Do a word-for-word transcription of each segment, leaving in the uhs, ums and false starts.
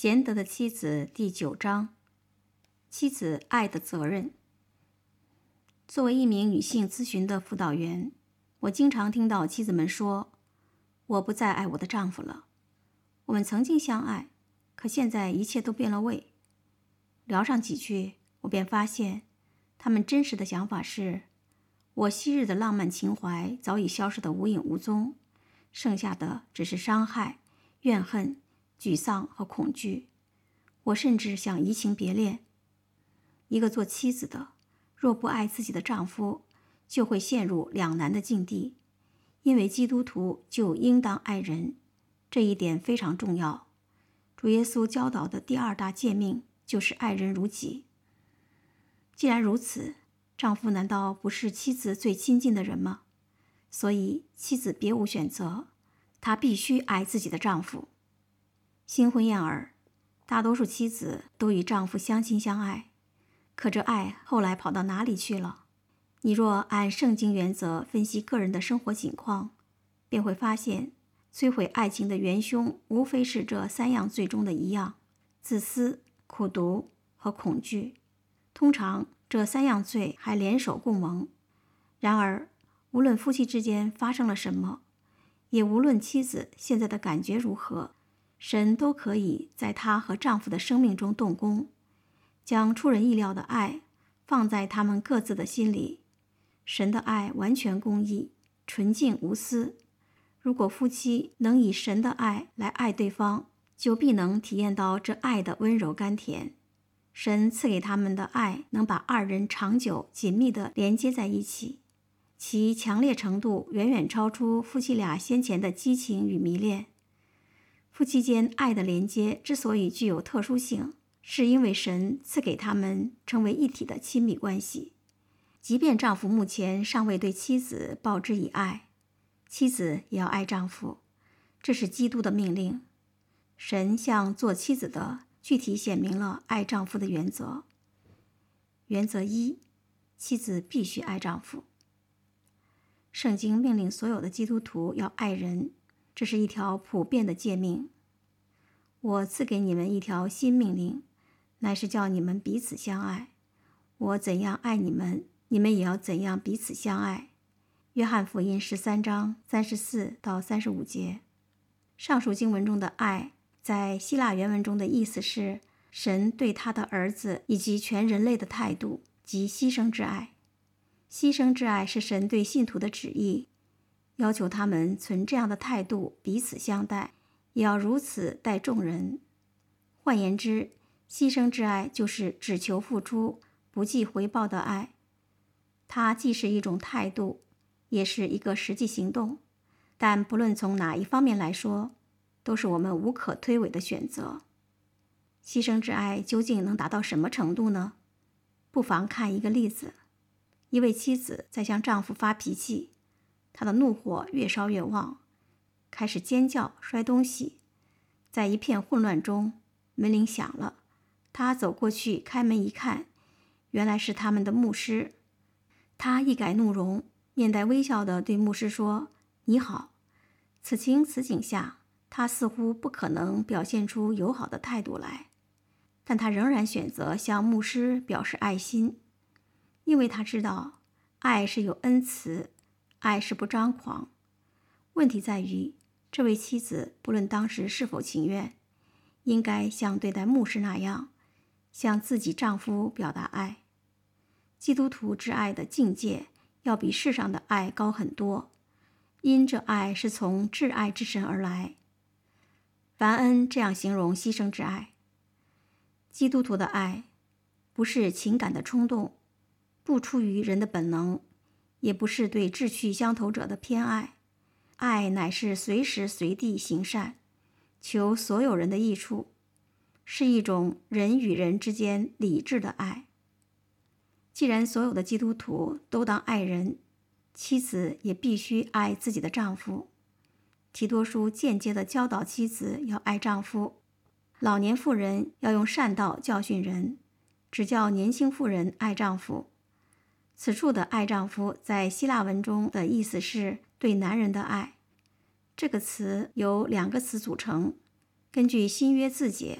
贤德的妻子第九章，妻子爱的责任。作为一名女性咨询的辅导员，我经常听到妻子们说，我不再爱我的丈夫了。我们曾经相爱，可现在一切都变了味。聊上几句，我便发现他们真实的想法是，我昔日的浪漫情怀早已消失得无影无踪，剩下的只是伤害、怨恨、沮丧和恐惧。我甚至想移情别恋。一个做妻子的，若不爱自己的丈夫，就会陷入两难的境地。因为基督徒就应当爱人，这一点非常重要。主耶稣教导的第二大诫命就是爱人如己。既然如此，丈夫难道不是妻子最亲近的人吗？所以妻子别无选择，她必须爱自己的丈夫。新婚燕尔，大多数妻子都与丈夫相亲相爱，可这爱后来跑到哪里去了？你若按圣经原则分析个人的生活情况，便会发现摧毁爱情的元凶无非是这三样罪中的一样：自私、苦毒和恐惧。通常这三样罪还联手共谋。然而无论夫妻之间发生了什么，也无论妻子现在的感觉如何，神都可以在她和丈夫的生命中动工，将出人意料的爱放在他们各自的心里。神的爱完全公义，纯净无私。如果夫妻能以神的爱来爱对方，就必能体验到这爱的温柔甘甜。神赐给他们的爱能把二人长久紧密地连接在一起，其强烈程度远远超出夫妻俩先前的激情与迷恋。夫妻间爱的连接之所以具有特殊性，是因为神赐给他们成为一体的亲密关系。即便丈夫目前尚未对妻子报之以爱，妻子也要爱丈夫，这是基督的命令。神向做妻子的具体显明了爱丈夫的原则。原则一，妻子必须爱丈夫。圣经命令所有的基督徒要爱人，这是一条普遍的诫命。我赐给你们一条新命令，乃是叫你们彼此相爱。我怎样爱你们，你们也要怎样彼此相爱。约翰福音十三章三十四到三十五节。上述经文中的爱，在希腊原文中的意思是神对他的儿子以及全人类的态度及牺牲之爱。牺牲之爱是神对信徒的旨意，要求他们存这样的态度彼此相待，也要如此待众人。换言之，牺牲之爱就是只求付出，不计回报的爱。它既是一种态度，也是一个实际行动，但不论从哪一方面来说，都是我们无可推诿的选择。牺牲之爱究竟能达到什么程度呢？不妨看一个例子。一位妻子在向丈夫发脾气，她的怒火越烧越旺，开始尖叫、摔东西。在一片混乱中，门铃响了，她走过去开门一看，原来是他们的牧师。她一改怒容，面带微笑地对牧师说：“你好。”此情此景下，她似乎不可能表现出友好的态度来，但她仍然选择向牧师表示爱心，因为她知道爱是有恩慈，爱是不张狂。问题在于，这位妻子不论当时是否情愿，应该像对待牧师那样，向自己丈夫表达爱。基督徒之爱的境界要比世上的爱高很多，因这爱是从至爱之神而来。凡恩这样形容牺牲之爱：基督徒的爱不是情感的冲动，不出于人的本能，也不是对志趣相投者的偏爱。爱乃是随时随地行善，求所有人的益处，是一种人与人之间理智的爱。既然所有的基督徒都当爱人，妻子也必须爱自己的丈夫。提多书间接地教导妻子要爱丈夫，老年妇人要用善道教训人，只叫年轻妇人爱丈夫。此处的爱丈夫在希腊文中的意思是对男人的爱。这个词由两个词组成，根据新约字解，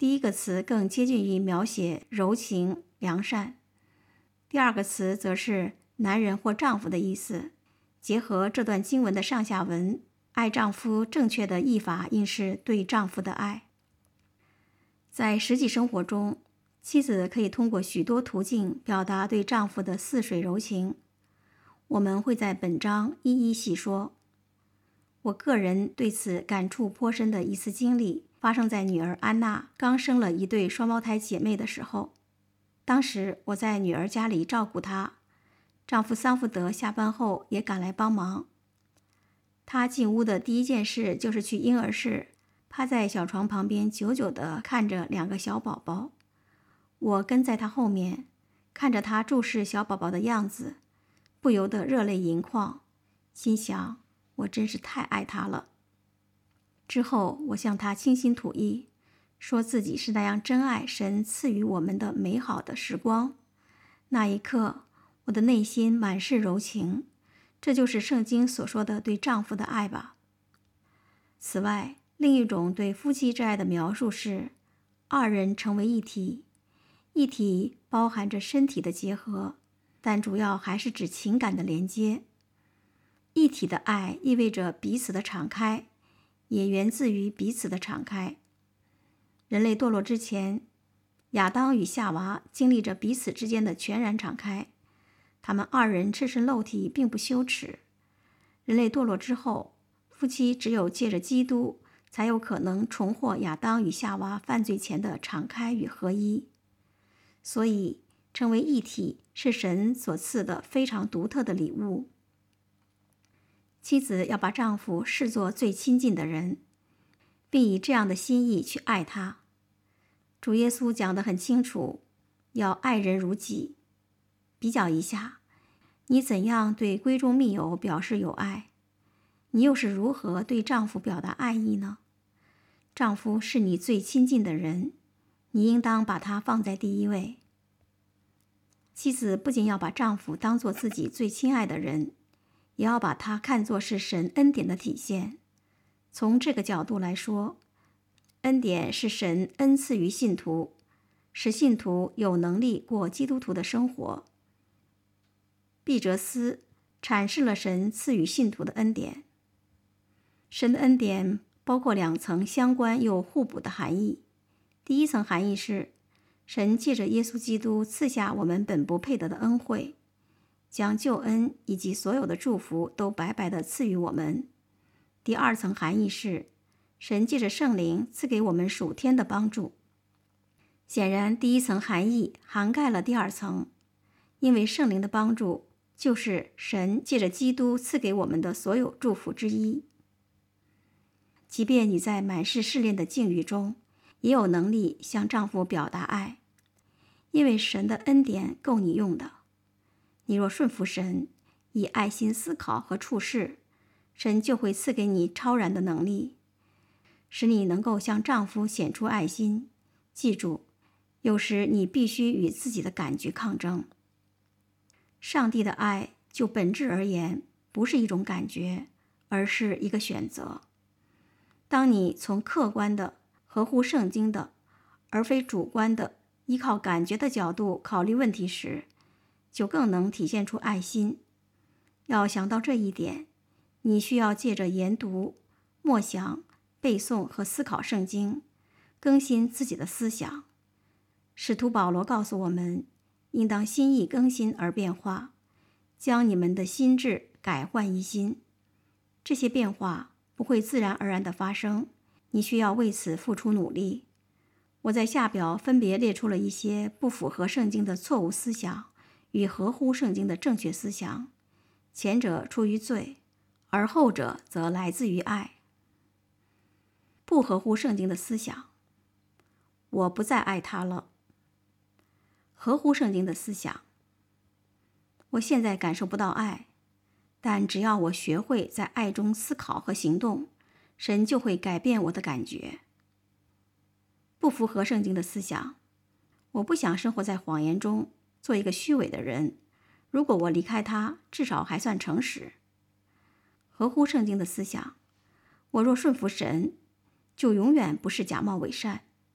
第一个词更接近于描写柔情良善，第二个词则是男人或丈夫的意思。结合这段经文的上下文，爱丈夫正确的译法应是对丈夫的爱。在实际生活中，妻子可以通过许多途径表达对丈夫的似水柔情，我们会在本章一一细说。我个人对此感触颇深的一次经历，发生在女儿安娜刚生了一对双胞胎姐妹的时候。当时我在女儿家里照顾她，丈夫桑福德下班后也赶来帮忙。他进屋的第一件事就是去婴儿室，趴在小床旁边久久地看着两个小宝宝。我跟在他后面，看着他注视小宝宝的样子，不由得热泪盈眶，心想我真是太爱他了。之后我向他倾心吐意，说自己是那样珍爱神赐予我们的美好的时光。那一刻，我的内心满是柔情，这就是圣经所说的对丈夫的爱吧。此外，另一种对夫妻之爱的描述是二人成为一体。一体包含着身体的结合，但主要还是指情感的连接。一体的爱意味着彼此的敞开，也源自于彼此的敞开。人类堕落之前，亚当与夏娃经历着彼此之间的全然敞开，他们二人赤身露体并不羞耻。人类堕落之后，夫妻只有借着基督，才有可能重获亚当与夏娃犯罪前的敞开与合一。所以，成为一体是神所赐的非常独特的礼物。妻子要把丈夫视作最亲近的人，并以这样的心意去爱他。主耶稣讲得很清楚，要爱人如己。比较一下，你怎样对闺中密友表示有爱？你又是如何对丈夫表达爱意呢？丈夫是你最亲近的人，你应当把他放在第一位。妻子不仅要把丈夫当作自己最亲爱的人，也要把他看作是神恩典的体现。从这个角度来说，恩典是神恩赐于信徒，使信徒有能力过基督徒的生活。毕哲思阐释了神赐予信徒的恩典。神的恩典包括两层相关又互补的含义。第一层含义是，神借着耶稣基督赐下我们本不配得的恩惠，将救恩以及所有的祝福都白白地赐予我们。第二层含义是，神借着圣灵赐给我们属天的帮助。显然，第一层含义涵盖了第二层，因为圣灵的帮助就是神借着基督赐给我们的所有祝福之一。即便你在满是试炼的境遇中，也有能力向丈夫表达爱，因为神的恩典够你用的。你若顺服神，以爱心思考和处事，神就会赐给你超然的能力，使你能够向丈夫显出爱心。记住，有时你必须与自己的感觉抗争。上帝的爱就本质而言，不是一种感觉，而是一个选择。当你从客观的、合乎圣经的，而非主观的、依靠感觉的角度考虑问题时，就更能体现出爱心。要想到这一点，你需要借着研读、默想、背诵和思考圣经，更新自己的思想。使徒保罗告诉我们，应当心意更新而变化，将你们的心志改换一新。这些变化不会自然而然地发生，你需要为此付出努力。我在下表分别列出了一些不符合圣经的错误思想与合乎圣经的正确思想，前者出于罪，而后者则来自于爱。不合乎圣经的思想，我不再爱他了。合乎圣经的思想，我现在感受不到爱，但只要我学会在爱中思考和行动，神就会改变我的感觉。不符合圣经的思想，我不想生活在谎言中，做一个虚伪的人。如果我离开他，至少还算诚实。合乎圣经的思想，我若顺服神，就永远不是假冒伪善。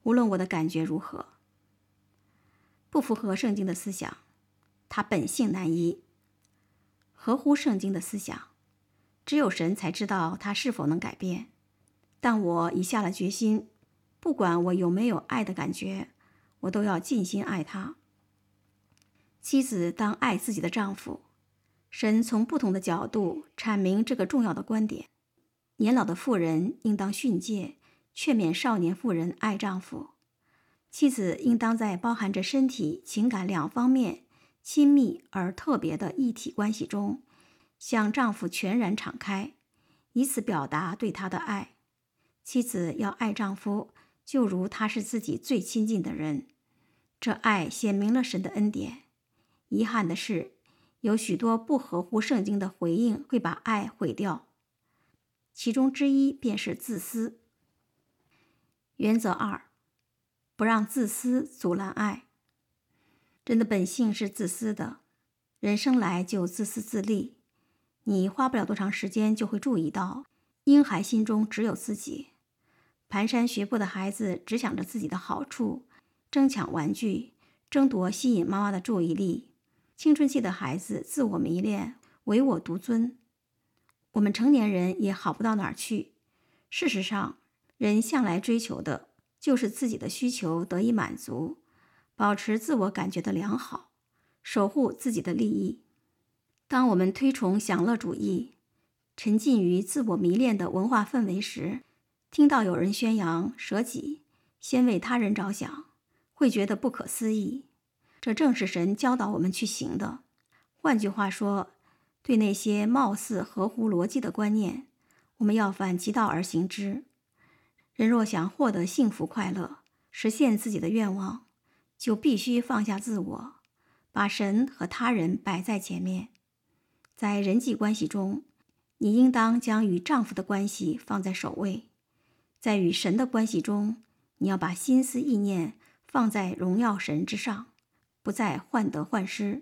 无论我的感觉如何。不符合圣经的思想，它本性难移；合乎圣经的思想，只有神才知道它是否能改变。但我已下了决心，不管我有没有爱的感觉，我都要尽心爱他。妻子当爱自己的丈夫，神从不同的角度阐明这个重要的观点。年老的妇人应当训诫、劝勉少年妇人爱丈夫。妻子应当在包含着身体、情感两方面亲密而特别的一体关系中，向丈夫全然敞开，以此表达对他的爱。妻子要爱丈夫，就如他是自己最亲近的人。这爱显明了神的恩典。遗憾的是，有许多不合乎圣经的回应会把爱毁掉，其中之一便是自私。原则二，不让自私阻拦爱。人的本性是自私的，人生来就自私自利。你花不了多长时间就会注意到，婴孩心中只有自己。蹒跚学步的孩子只想着自己的好处，争抢玩具，争夺吸引妈妈的注意力。青春期的孩子自我迷恋，唯我独尊。我们成年人也好不到哪儿去。事实上，人向来追求的就是自己的需求得以满足，保持自我感觉的良好，守护自己的利益。当我们推崇享乐主义，沉浸于自我迷恋的文化氛围时，听到有人宣扬舍己，先为他人着想，会觉得不可思议。这正是神教导我们去行的。换句话说，对那些貌似合乎逻辑的观念，我们要反其道而行之。人若想获得幸福快乐，实现自己的愿望，就必须放下自我，把神和他人摆在前面。在人际关系中，你应当将与丈夫的关系放在首位。在与神的关系中，你要把心思意念放在荣耀神之上，不再患得患失。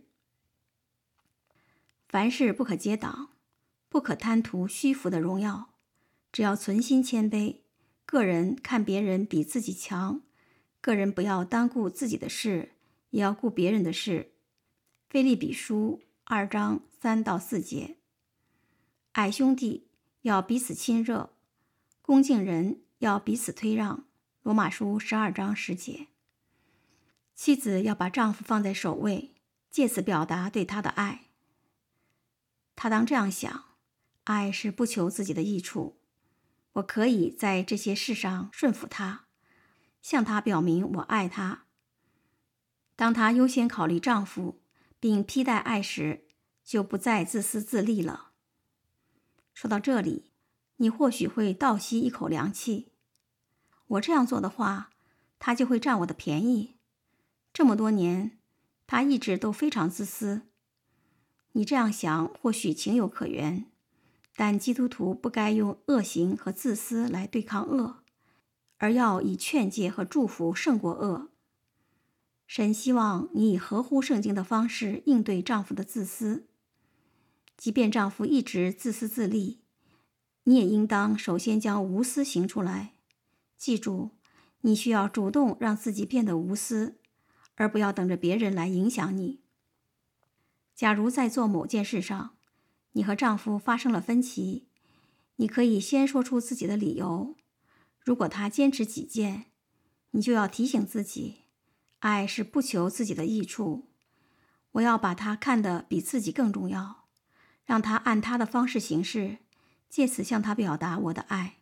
凡事不可结党，不可贪图虚浮的荣耀，只要存心谦卑，个人看别人比自己强，个人不要单顾自己的事，也要顾别人的事。腓立比书二章三到四节。爱兄弟要彼此亲热，恭敬人要彼此推让。罗马书十二章十节。妻子要把丈夫放在首位，借此表达对他的爱。他当这样想，爱是不求自己的益处，我可以在这些事上顺服他，向他表明我爱他。当他优先考虑丈夫并披戴爱时，就不再自私自利了。说到这里，你或许会倒吸一口凉气。我这样做的话，他就会占我的便宜。这么多年，他一直都非常自私。你这样想或许情有可原，但基督徒不该用恶行和自私来对抗恶，而要以劝诫和祝福胜过恶。神希望你以合乎圣经的方式应对丈夫的自私。即便丈夫一直自私自利，你也应当首先将无私行出来。记住，你需要主动让自己变得无私，而不要等着别人来影响你。假如在做某件事上，你和丈夫发生了分歧，你可以先说出自己的理由。如果他坚持己见，你就要提醒自己，爱是不求自己的益处，我要把他看得比自己更重要，让他按他的方式行事，借此向他表达我的爱。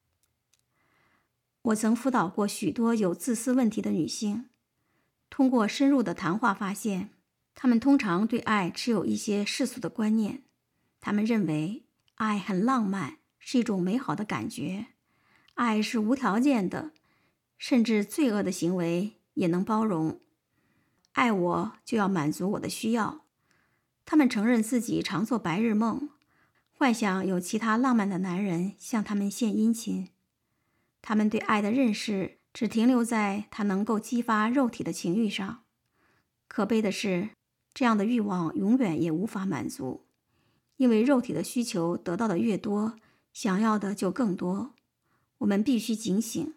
我曾辅导过许多有自私问题的女性，通过深入的谈话发现，她们通常对爱持有一些世俗的观念。她们认为爱很浪漫，是一种美好的感觉，爱是无条件的，甚至罪恶的行为也能包容。爱我就要满足我的需要。她们承认自己常做白日梦，幻想有其他浪漫的男人向她们献殷勤。他们对爱的认识只停留在它能够激发肉体的情欲上。可悲的是，这样的欲望永远也无法满足，因为肉体的需求得到的越多，想要的就更多。我们必须警醒，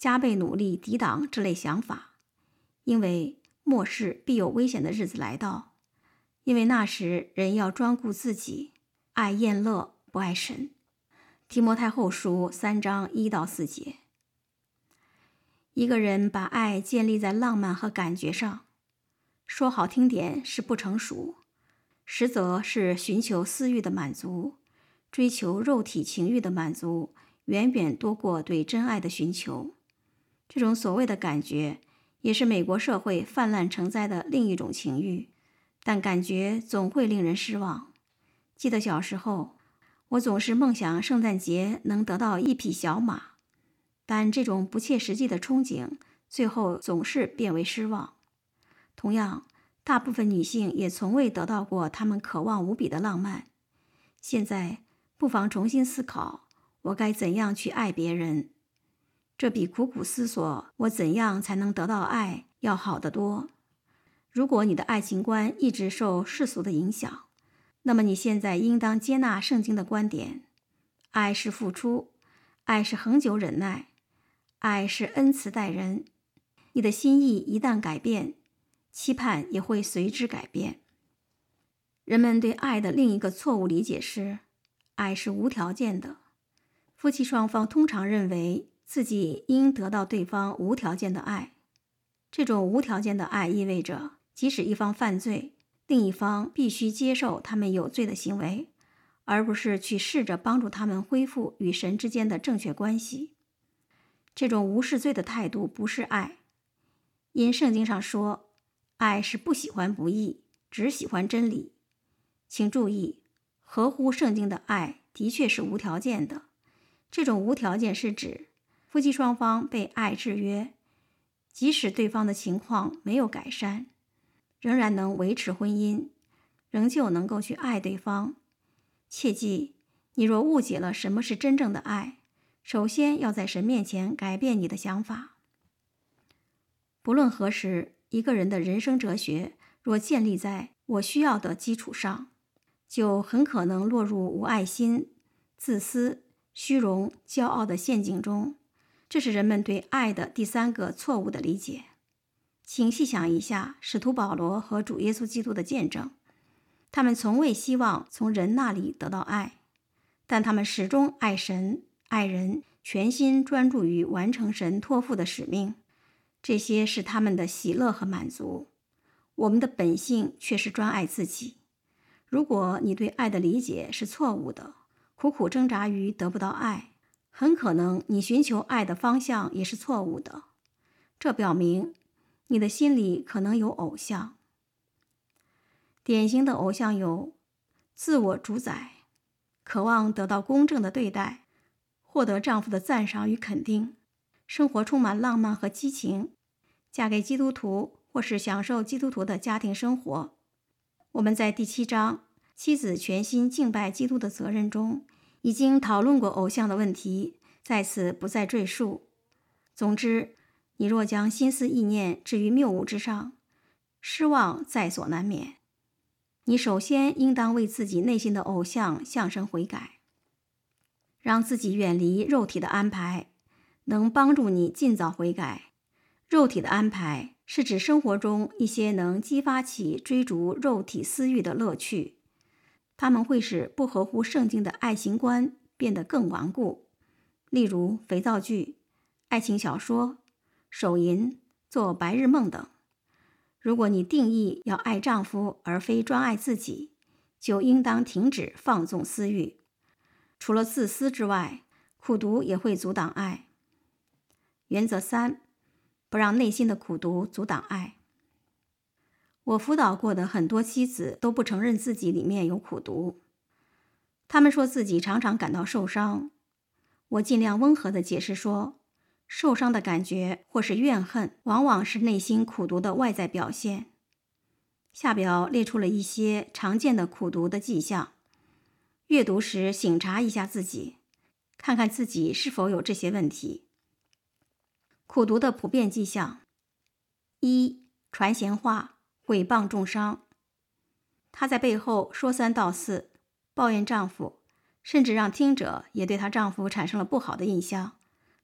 加倍努力抵挡这类想法，因为末世必有危险的日子来到，因为那时人要专顾自己，爱宴乐，不爱神。提摩太后书三章一到四节。一个人把爱建立在浪漫和感觉上，说好听点是不成熟，实则是寻求私欲的满足，追求肉体情欲的满足，远远多过对真爱的寻求。这种所谓的感觉，也是美国社会泛滥成灾的另一种情欲，但感觉总会令人失望。记得小时候，我总是梦想圣诞节能得到一匹小马，但这种不切实际的憧憬，最后总是变为失望。同样，大部分女性也从未得到过她们渴望无比的浪漫。现在，不妨重新思考，我该怎样去爱别人？这比苦苦思索我怎样才能得到爱要好得多。如果你的爱情观一直受世俗的影响，那么你现在应当接纳圣经的观点：爱是付出，爱是恒久忍耐，爱是恩慈待人。你的心意一旦改变，期盼也会随之改变。人们对爱的另一个错误理解是，爱是无条件的。夫妻双方通常认为自己应得到对方无条件的爱。这种无条件的爱意味着，即使一方犯罪，另一方必须接受他们有罪的行为，而不是去试着帮助他们恢复与神之间的正确关系。这种无视罪的态度不是爱，因圣经上说，爱是不喜欢不义，只喜欢真理。请注意，合乎圣经的爱的确是无条件的。这种无条件是指夫妻双方被爱制约，即使对方的情况没有改善，仍然能维持婚姻，仍旧能够去爱对方。切记，你若误解了什么是真正的爱，首先要在神面前改变你的想法。不论何时，一个人的人生哲学若建立在我需要的基础上，就很可能落入无爱心、自私、虚荣、骄傲的陷阱中。这是人们对爱的第三个错误的理解。请细想一下使徒保罗和主耶稣基督的见证，他们从未希望从人那里得到爱，但他们始终爱神、爱人，全心专注于完成神托付的使命。这些是他们的喜乐和满足。我们的本性却是专爱自己。如果你对爱的理解是错误的，苦苦挣扎于得不到爱，很可能你寻求爱的方向也是错误的。这表明你的心里可能有偶像。典型的偶像有自我主宰，渴望得到公正的对待，获得丈夫的赞赏与肯定，生活充满浪漫和激情，嫁给基督徒或是享受基督徒的家庭生活。我们在第七章妻子全心敬拜基督的责任中已经讨论过偶像的问题，在此不再赘述。总之，你若将心思意念置于谬误之上，失望在所难免。你首先应当为自己内心的偶像向神悔改，让自己远离肉体的安排，能帮助你尽早悔改。肉体的安排是指生活中一些能激发起追逐肉体私欲的乐趣，它们会使不合乎圣经的爱情观变得更顽固，例如肥皂剧、爱情小说、手淫、做白日梦等。如果你定义要爱丈夫而非专爱自己，就应当停止放纵私欲。除了自私之外，苦毒也会阻挡爱。原则三，不让内心的苦毒阻挡爱。我辅导过的很多妻子都不承认自己里面有苦毒，他们说自己常常感到受伤。我尽量温和地解释说，受伤的感觉或是怨恨，往往是内心苦毒的外在表现。下表列出了一些常见的苦毒的迹象，阅读时省察一下自己，看看自己是否有这些问题。苦毒的普遍迹象：一、传闲话，毁谤重伤。她在背后说三道四，抱怨丈夫，甚至让听者也对她丈夫产生了不好的印象。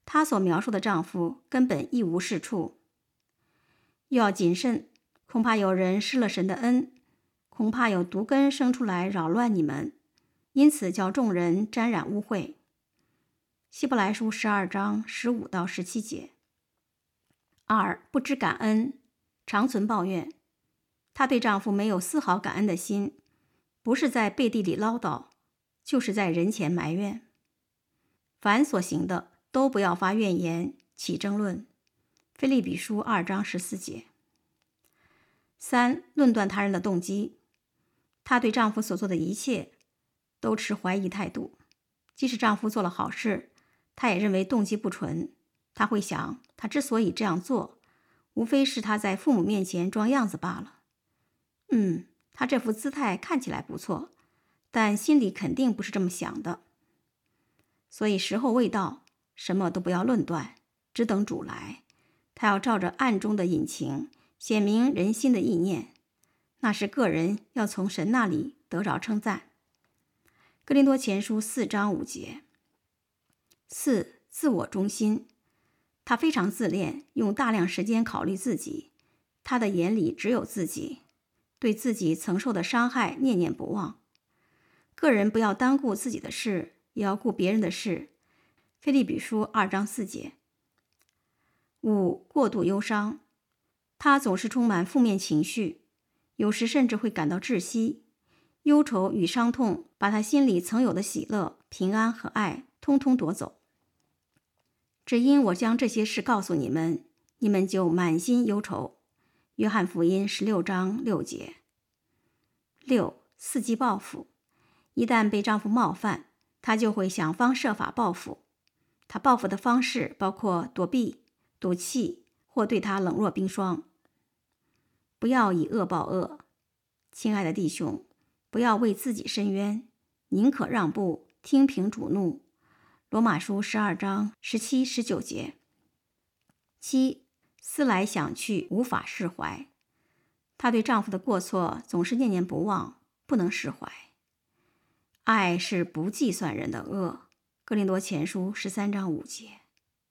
她所描述的丈夫根本一无是处。又要谨慎，恐怕有人失了神的恩，恐怕有毒根生出来扰乱你们，因此叫众人沾染污秽。希伯来书十二章十五到十七节。二、不知感恩，常存抱怨。她对丈夫没有丝毫感恩的心，不是在背地里唠叨，就是在人前埋怨。凡所行的，都不要发怨言，起争论。腓立比书二章十四节。三、论断他人的动机。她对丈夫所做的一切都持怀疑态度，即使丈夫做了好事，她也认为动机不纯。她会想，他之所以这样做，无非是他在父母面前装样子罢了。嗯，他这副姿态看起来不错，但心里肯定不是这么想的。所以时候未到，什么都不要论断，只等主来。他要照着暗中的隐情，显明人心的意念，那是个人要从神那里得着称赞。哥林多前书四章五节。四、自我中心。他非常自恋，用大量时间考虑自己，他的眼里只有自己，对自己曾受的伤害念念不忘。个人不要单顾自己的事，也要顾别人的事。腓立比书二章四节。五、过度忧伤。他总是充满负面情绪，有时甚至会感到窒息。忧愁与伤痛把他心里曾有的喜乐、平安和爱通通夺走。只因我将这些事告诉你们，你们就满心忧愁。约翰福音十六章六节。六、伺机报复。一旦被丈夫冒犯，她就会想方设法报复。她报复的方式包括躲避、赌气或对他冷若冰霜。不要以恶报恶。亲爱的弟兄，不要为自己申冤，宁可让步，听凭主怒。罗马书十二章十七、十九节。七、思来想去，无法释怀。她对丈夫的过错总是念念不忘，不能释怀。爱是不计算人的恶。哥林多前书十三章五节。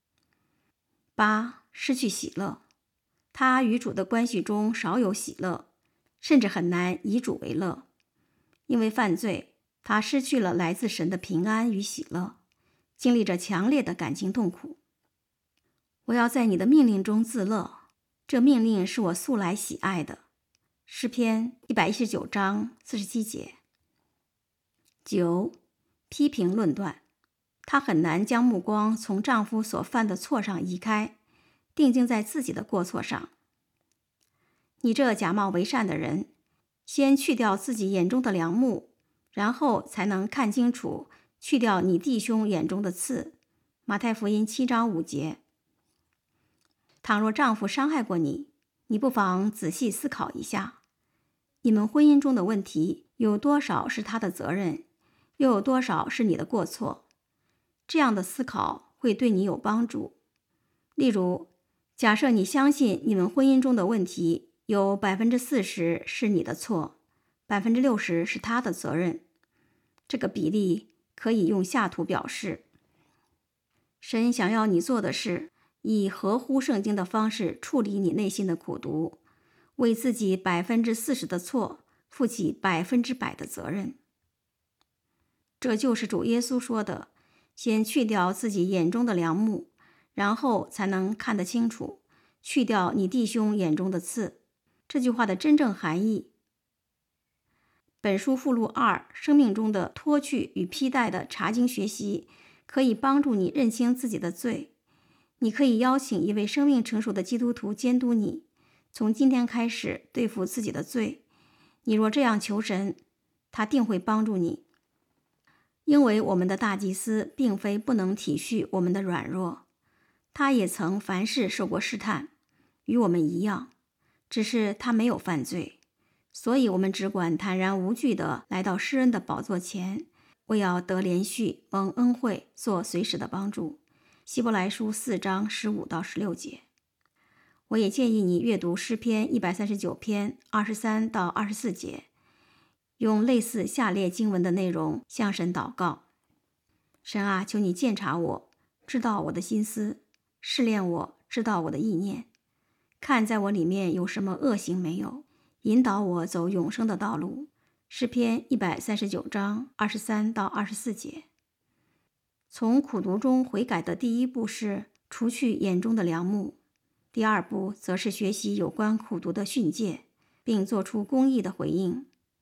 八、失去喜乐。她与主的关系中少有喜乐，甚至很难以主为乐。因为犯罪，她失去了来自神的平安与喜乐，经历着强烈的感情痛苦。我要在你的命令中自乐，这命令是我素来喜爱的。诗篇一百一十九章四十七节。九、批评论断。她很难将目光从丈夫所犯的错上移开，定睛在自己的过错上。你这假冒为善的人，先去掉自己眼中的梁木，然后才能看清楚去掉你弟兄眼中的刺。马太福音七章五节。倘若丈夫伤害过你，你不妨仔细思考一下，你们婚姻中的问题有多少是他的责任，又有多少是你的过错？这样的思考会对你有帮助。例如，假设你相信你们婚姻中的问题有百分之四十是你的错，百分之六十是他的责任，这个比例可以用下图表示。神想要你做的是，以合乎圣经的方式处理你内心的苦毒，为自己百分之四十的错负起百分之百的责任。这就是主耶稣说的，先去掉自己眼中的梁木，然后才能看得清楚，去掉你弟兄眼中的刺。这句话的真正含义，本书附录二，生命中的脱去与披戴的查经学习，可以帮助你认清自己的罪。你可以邀请一位生命成熟的基督徒监督你，从今天开始对付自己的罪。你若这样求神，他定会帮助你。因为我们的大祭司并非不能体恤我们的软弱，他也曾凡事受过试探，与我们一样，只是他没有犯罪，所以我们只管坦然无惧地来到施恩的宝座前，为要得连续蒙恩惠，做随时的帮助。希伯来书四章十五到十六节。我也建议你阅读诗篇一百三十九篇二十三到二十四节，用类似下列经文的内容向神祷告。神啊，求你鉴察我， 知道我的心思，试炼我，知道我的意念，看在我里面有什么恶行没有，引导我走永生的道路。诗篇一百三十九章二十三到二十四节。从苦读中悔改的第一步是除去眼中的梁木，第二步则是学习有关苦读的训诫，并做出公义的回应。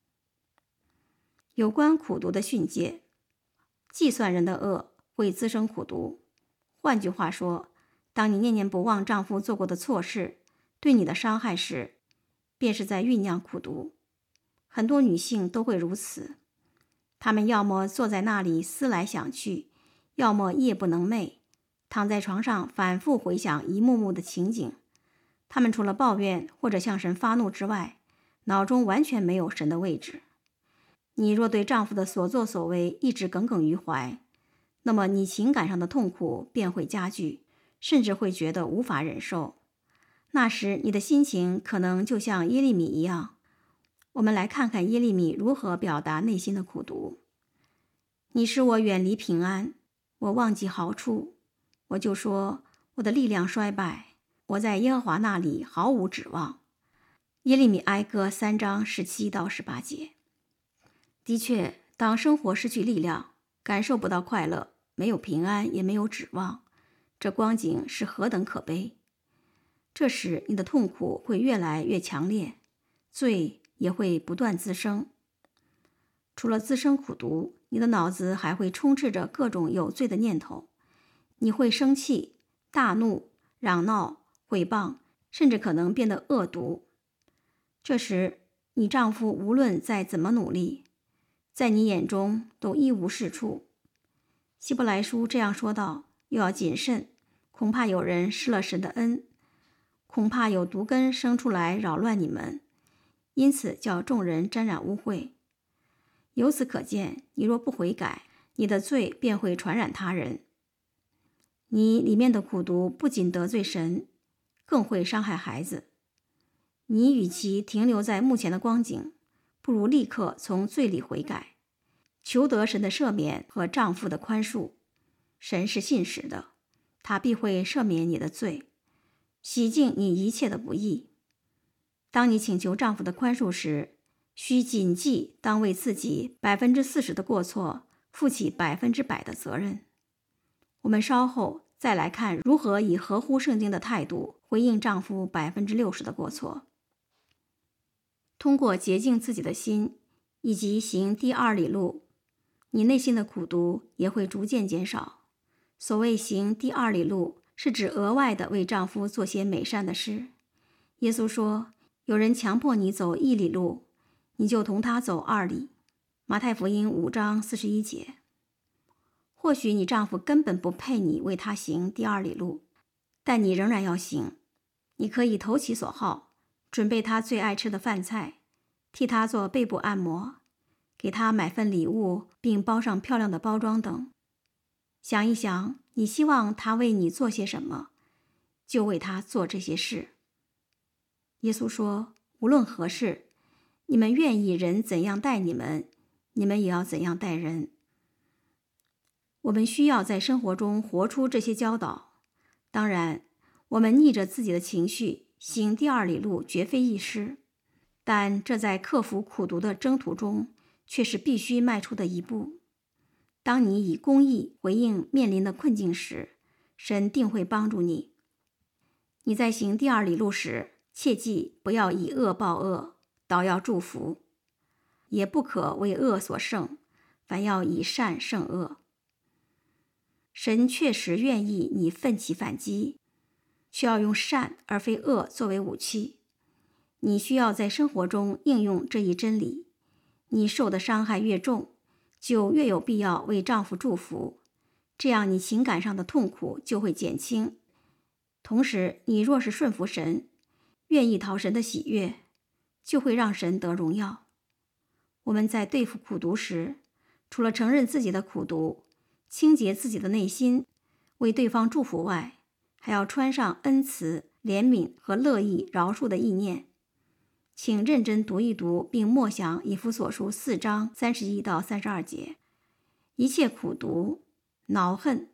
有关苦读的训诫，计算人的恶会滋生苦读。换句话说，当你念念不忘丈夫做过的错事对你的伤害时，便是在酝酿苦读。很多女性都会如此，她们要么坐在那里思来想去，要么夜不能寐，躺在床上反复回想一幕幕的情景。她们除了抱怨或者向神发怒之外，脑中完全没有神的位置。你若对丈夫的所作所为一直耿耿于怀，那么你情感上的痛苦便会加剧，甚至会觉得无法忍受。那时你的心情可能就像耶利米一样。我们来看看耶利米如何表达内心的苦读。你使我远离平安，我忘记好处，我就说我的力量衰败，我在耶和华那里毫无指望。耶利米哀歌三章十七到十八节。的确，当生活失去力量，感受不到快乐，没有平安，也没有指望，这光景是何等可悲！这时你的痛苦会越来越强烈，罪也会不断滋生。除了滋生苦毒，你的脑子还会充斥着各种有罪的念头。你会生气、大怒、嚷闹、毁谤，甚至可能变得恶毒。这时，你丈夫无论再怎么努力，在你眼中都一无是处。希伯来书这样说道：又要谨慎，恐怕有人失了神的恩，恐怕有毒根生出来扰乱你们，因此叫众人沾染污秽。由此可见，你若不悔改，你的罪便会传染他人。你里面的苦毒不仅得罪神，更会伤害孩子。你与其停留在目前的光景，不如立刻从罪里悔改，求得神的赦免和丈夫的宽恕。神是信实的，他必会赦免你的罪，洗净你一切的不义。当你请求丈夫的宽恕时，需谨记当为自己百分之四十的过错负起百分之百的责任。我们稍后再来看如何以合乎圣经的态度回应丈夫百分之六十的过错。通过洁净自己的心，以及行第二里路，你内心的苦毒也会逐渐减少。所谓行第二里路，是指额外的为丈夫做些美善的事。耶稣说，有人强迫你走一里路，你就同他走二里。马太福音五章四十一节。或许你丈夫根本不配你为他行第二里路，但你仍然要行。你可以投其所好，准备他最爱吃的饭菜，替他做背部按摩，给他买份礼物，并包上漂亮的包装等。想一想，你希望他为你做些什么，就为他做这些事。耶稣说，无论何事，你们愿意人怎样待你们，你们也要怎样待人。我们需要在生活中活出这些教导。当然，我们逆着自己的情绪行第二里路绝非易事，但这在克服苦毒的征途中却是必须迈出的一步。当你以公义回应面临的困境时，神定会帮助你。你在行第二里路时，切记不要以恶报恶，倒要祝福，也不可为恶所胜，反要以善胜恶。神确实愿意你奋起反击，需要用善而非恶作为武器。你需要在生活中应用这一真理。你受的伤害越重，就越有必要为丈夫祝福，这样你情感上的痛苦就会减轻。同时，你若是顺服神，愿意讨神的喜悦，就会让神得荣耀。我们在对付苦毒时，除了承认自己的苦毒，清洁自己的内心，为对方祝福外，还要穿上恩慈、怜悯和乐意饶恕的意念。请认真读一读并默想以弗所书四章三十一到三十二节。一切苦毒、恼恨、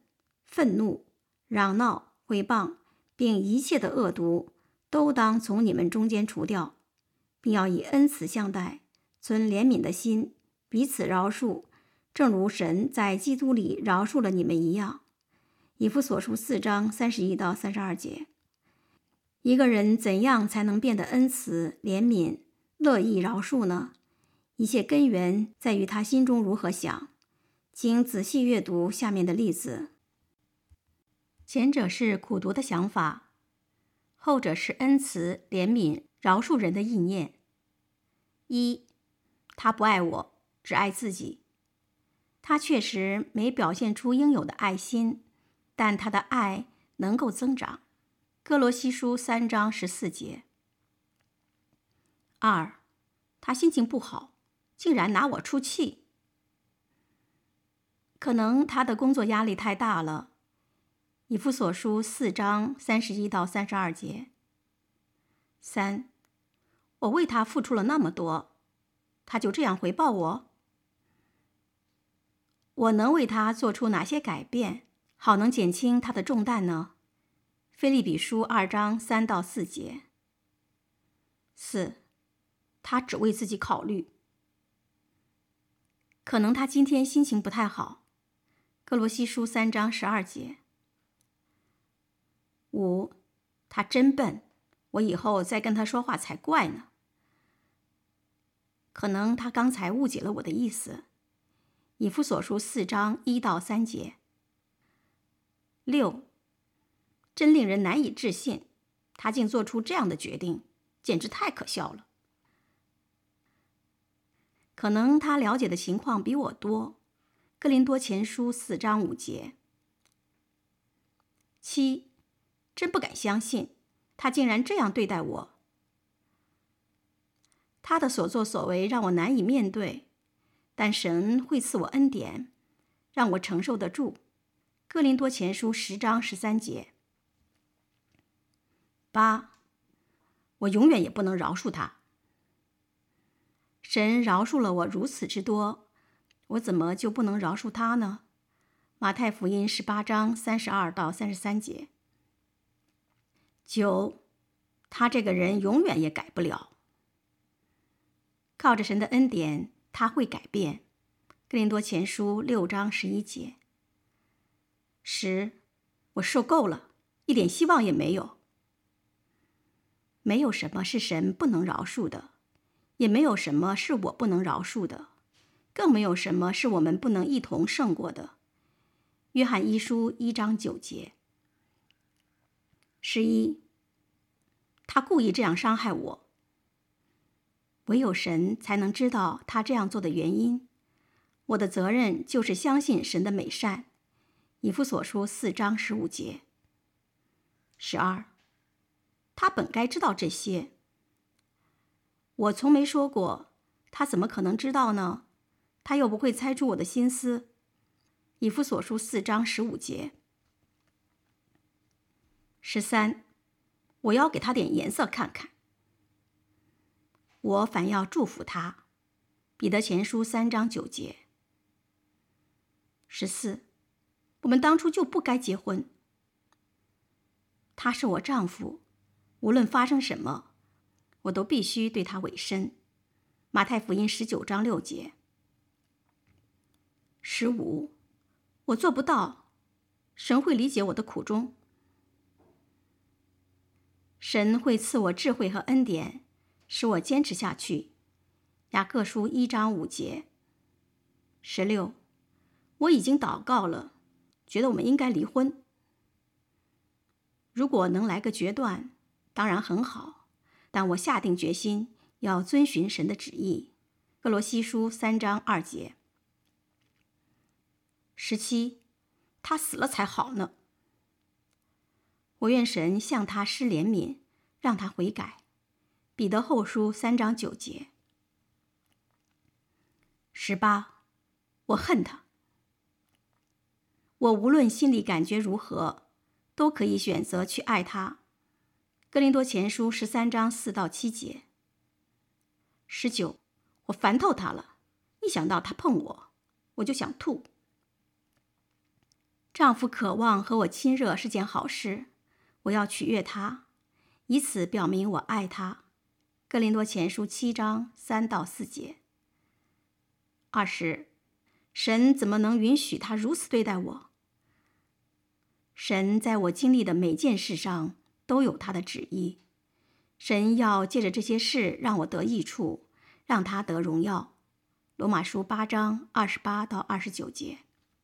愤怒、嚷闹、毁谤，并一切的恶毒，都当从你们中间除掉，并要以恩慈相待，存怜悯的心，彼此饶恕，正如神在基督里饶恕了你们一样。以弗所书四章三十一到三十二节。一个人怎样才能变得恩慈、怜悯、乐意饶恕呢？一切根源在于他心中如何想。请仔细阅读下面的例子。前者是苦毒的想法，后者是恩慈、怜悯、饶恕人的意念。一，他不爱我，只爱自己。他确实没表现出应有的爱心，但他的爱能够增长。哥罗西书三章十四节。二，他心情不好，竟然拿我出气。可能他的工作压力太大了。以弗所书四章三十一到三十二节。三，我为他付出了那么多，他就这样回报我？我能为他做出哪些改变，好能减轻他的重担呢？腓立比书二章三到四节。四，他只为自己考虑。可能他今天心情不太好。哥罗西书三章十二节。五，他真笨，我以后再跟他说话才怪呢。可能他刚才误解了我的意思。以弗所书四章一到三节。六，真令人难以置信，他竟做出这样的决定，简直太可笑了。可能他了解的情况比我多。哥林多前书四章五节。七，真不敢相信，他竟然这样对待我。他的所作所为让我难以面对，但神会赐我恩典，让我承受得住。哥林多前书十章十三节。八，我永远也不能饶恕他。神饶恕了我如此之多，我怎么就不能饶恕他呢？马太福音十八章三十二到三十三节。九，他这个人永远也改不了。靠着神的恩典，他会改变。哥林多前书六章十一节。十，我受够了，一点希望也没有。没有什么是神不能饶恕的，也没有什么是我不能饶恕的，更没有什么是我们不能一同胜过的。约翰一书一章九节。十一，他故意这样伤害我。唯有神才能知道他这样做的原因。我的责任就是相信神的美善。以弗所书四章十五节。十二，他本该知道这些。我从没说过，他怎么可能知道呢？他又不会猜出我的心思。以弗所书四章十五节。十三，我要给他点颜色看看。我反要祝福他。彼得前书三章九节。十四，我们当初就不该结婚。他是我丈夫，无论发生什么，我都必须对他委身。马太福音十九章六节。十五，我做不到，神会理解我的苦衷。神会赐我智慧和恩典，使我坚持下去。雅各书一章五节。十六，我已经祷告了，觉得我们应该离婚。如果能来个决断，当然很好，但我下定决心要遵循神的旨意。哥罗西书三章二节。十七，他死了才好呢。我愿神向他施怜悯，让他悔改。彼得后书三章九节。十八，我恨他。我无论心里感觉如何，都可以选择去爱他。哥林多前书十三章四到七节。十九，我烦透他了，一想到他碰我，我就想吐。 丈夫渴望和我亲热是件好事，我要取悦他，以此表明我爱他。哥林多前书七章三到四节。二十，神怎么能允许他如此对待我？神在我经历的每件事上都有他的旨意，神要借着这些事让我得益处，让他得荣耀。罗马书八章二十八到二十九节。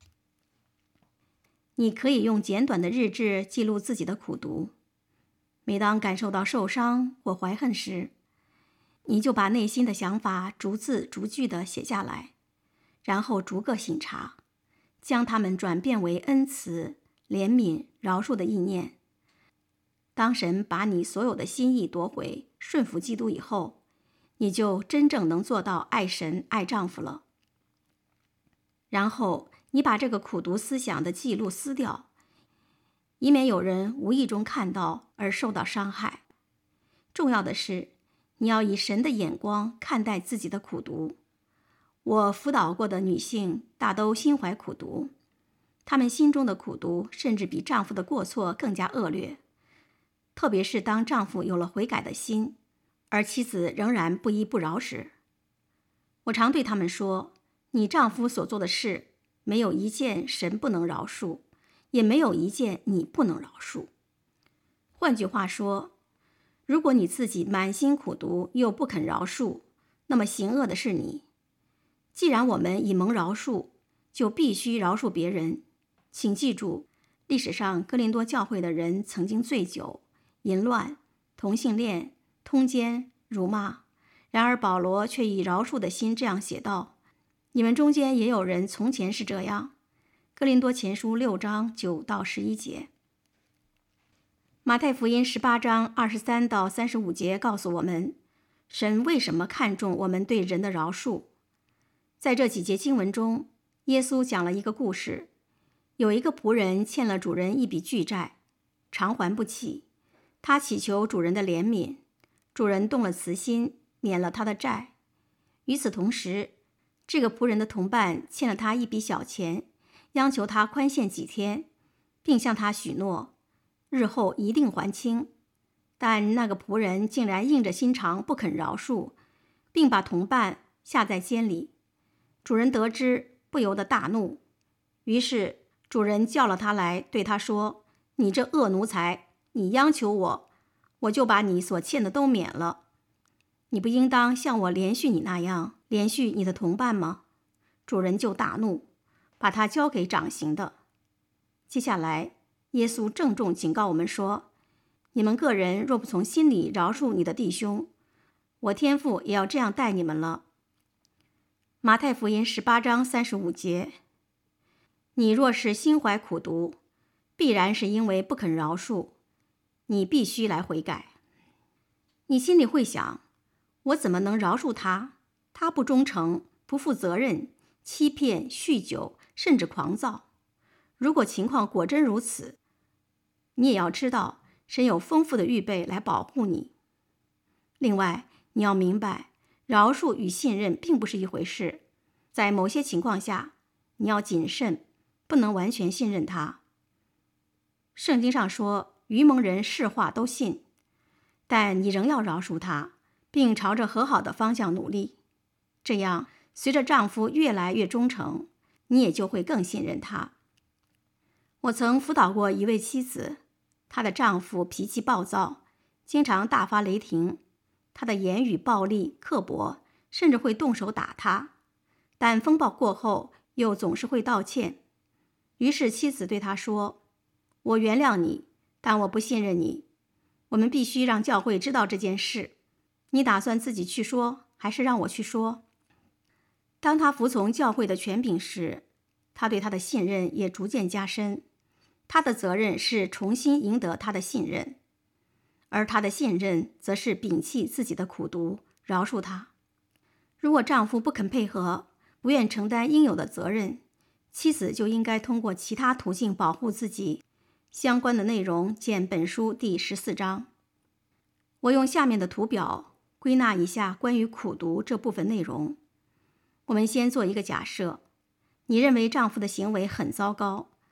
你可以用简短的日志记录自己的苦读，每当感受到受伤或怀恨时，你就把内心的想法逐字逐句地写下来，然后逐个省察，将它们转变为恩慈、怜悯、饶恕的意念。当神把你所有的心意夺回，顺服基督以后，你就真正能做到爱神、爱丈夫了。然后你把这个苦读思想的记录撕掉，以免有人无意中看到而受到伤害。重要的是，你要以神的眼光看待自己的苦读。我辅导过的女性大都心怀苦读，她们心中的苦读甚至比丈夫的过错更加恶劣，特别是当丈夫有了悔改的心，而妻子仍然不依不饶时。我常对他们说，你丈夫所做的事，没有一件神不能饶恕，也没有一件你不能饶恕。换句话说，如果你自己满心苦读又不肯饶恕，那么行恶的是你。既然我们已蒙饶恕，就必须饶恕别人。请记住，历史上哥林多教会的人曾经醉酒、淫乱、同性恋、通奸、辱骂，然而保罗却以饶恕的心这样写道：你们中间也有人从前是这样。哥林多前书六章九到十一节。马太福音十八章二十三到三十五节告诉我们，神为什么看重我们对人的饶恕。在这几节经文中，耶稣讲了一个故事。有一个仆人欠了主人一笔巨债，偿还不起，他祈求主人的怜悯，主人动了慈心，免了他的债。与此同时，这个仆人的同伴欠了他一笔小钱，央求他宽限几天，并向他许诺日后一定还清。但那个仆人竟然硬着心肠不肯饶恕，并把同伴下在监里。主人得知，不由得大怒，于是主人叫了他来，对他说：你这恶奴才，你央求我，我就把你所欠的都免了。你不应当像我连续你那样连续你的同伴吗？主人就大怒，把他交给掌刑的。接下来，耶稣郑重警告我们说，你们个人若不从心里饶恕你的弟兄，我天父也要这样待你们了。马太福音十八章三十五节，你若是心怀苦毒，必然是因为不肯饶恕，你必须来悔改。你心里会想，我怎么能饶恕他？他不忠诚，不负责任，欺骗、酗酒，甚至狂躁。如果情况果真如此，你也要知道，神有丰富的预备来保护你。另外，你要明白，饶恕与信任并不是一回事。在某些情况下，你要谨慎，不能完全信任他。圣经上说，愚蒙人是话都信，但你仍要饶恕他，并朝着和好的方向努力。这样，随着丈夫越来越忠诚，你也就会更信任他。我曾辅导过一位妻子，她的丈夫脾气暴躁，经常大发雷霆，他的言语暴力、刻薄，甚至会动手打她。但风暴过后，又总是会道歉。于是妻子对他说：我原谅你，但我不信任你。我们必须让教会知道这件事。你打算自己去说，还是让我去说？当他服从教会的权柄时，他对他的信任也逐渐加深。他的责任是重新赢得他的信任，而他的信任则是摒弃自己的苦毒，饶恕他。如果丈夫不肯配合，不愿承担应有的责任，妻子就应该通过其他途径保护自己。相关的内容见本书第十四章。我用下面的图表归纳一下关于苦毒这部分内容。我们先做一个假设，你认为丈夫的行为很糟糕，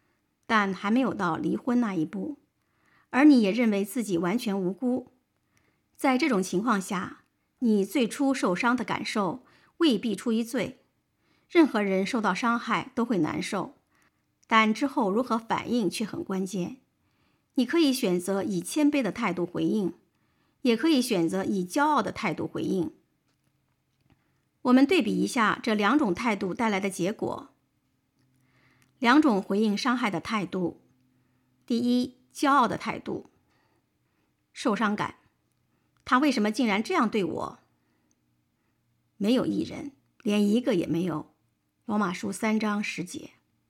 但还没有到离婚那一步，而你也认为自己完全无辜。在这种情况下，你最初受伤的感受未必出于罪。任何人受到伤害都会难受，但之后如何反应却很关键。你可以选择以谦卑的态度回应，也可以选择以骄傲的态度回应。我们对比一下这两种态度带来的结果。两种回应伤害的态度。第一，骄傲的态度。受伤感，他为什么竟然这样对我？没有一人，连一个也没有。罗马书三章十节。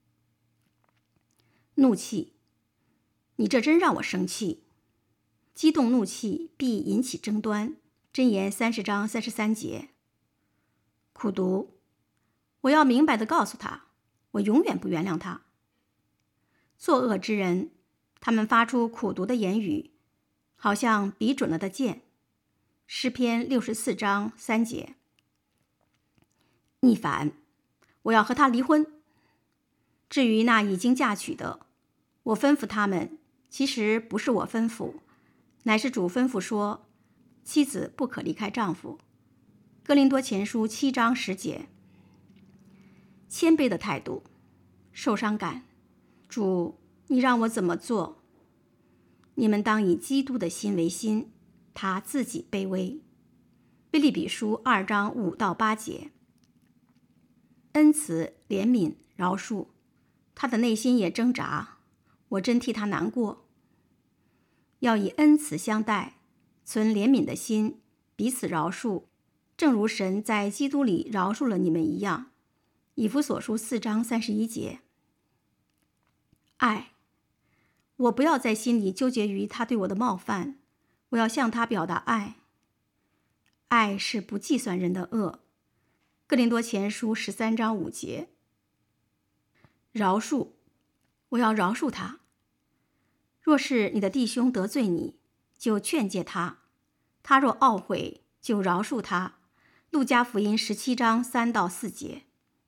怒气，你这真让我生气。激动怒气必引起争端。箴言三十章三十三节。苦毒，我要明白地告诉他，我永远不原谅他。作恶之人，他们发出苦毒的言语，好像比准了的箭。诗篇六十四章三节。逆反，我要和他离婚。至于那已经嫁娶的，我吩咐他们，其实不是我吩咐，乃是主吩咐说，妻子不可离开丈夫。哥林多前书七章十节。谦卑的态度。受伤感，主，你让我怎么做？你们当以基督的心为心，他自己卑微。腓立比书二章五到八节。恩慈、怜悯、饶恕，他的内心也挣扎，我真替他难过。要以恩慈相待，存怜悯的心，彼此饶恕，正如神在基督里饶恕了你们一样。以弗所书四章三十一节。爱，我不要在心里纠结于他对我的冒犯，我要向他表达爱。爱是不计算人的恶。哥林多前书十三章五节。饶恕，我要饶恕他。若是你的弟兄得罪你，就劝诫他；他若懊悔，就饶恕他。路加福音十七章三到四节。